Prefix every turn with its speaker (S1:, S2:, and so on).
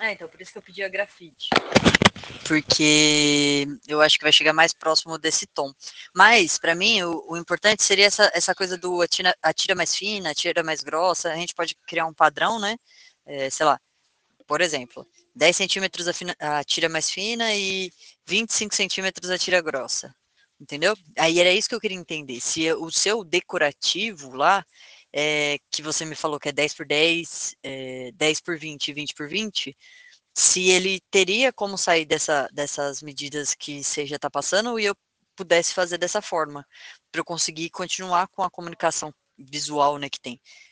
S1: Então por isso que eu pedi a grafite. Porque eu acho que vai chegar mais próximo desse tom. Mas, para mim, o importante seria essa coisa do atira mais fina, atira mais grossa. A gente pode criar um padrão, né? Sei lá, por exemplo, 10 centímetros a tira mais fina e 25 centímetros a tira grossa. Entendeu? Aí era isso que eu queria entender. Se o seu decorativo lá, que você me falou que é 10 por 10, 10 por 20 e 20 por 20, se ele teria como sair dessas medidas que você já está passando e eu pudesse fazer dessa forma, para eu conseguir continuar com a comunicação visual, né, que tem.